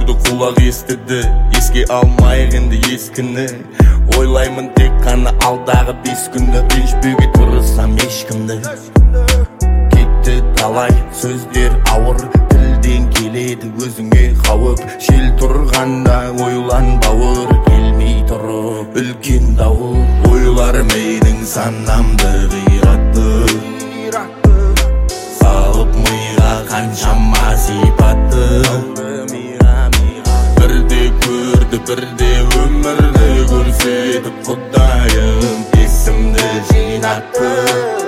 болды құлақ естіді. Еске алмайық енді ескіні, ойлаймын тек қана алдағы 5 күнді. Ренжбеуге тырысам ешкімді. Кетті талай сөздер ауыр, тілден келеді өзіңе қауіп. Жел тұрғанда ойлан бауыр, келмей тұрып үлкен дауыл. Ойлар менің санамды қиратты, салып миға қаншама сипатты. Бірде көрді, бірде өмірді көрсетіп Құдайым есімді жинатты.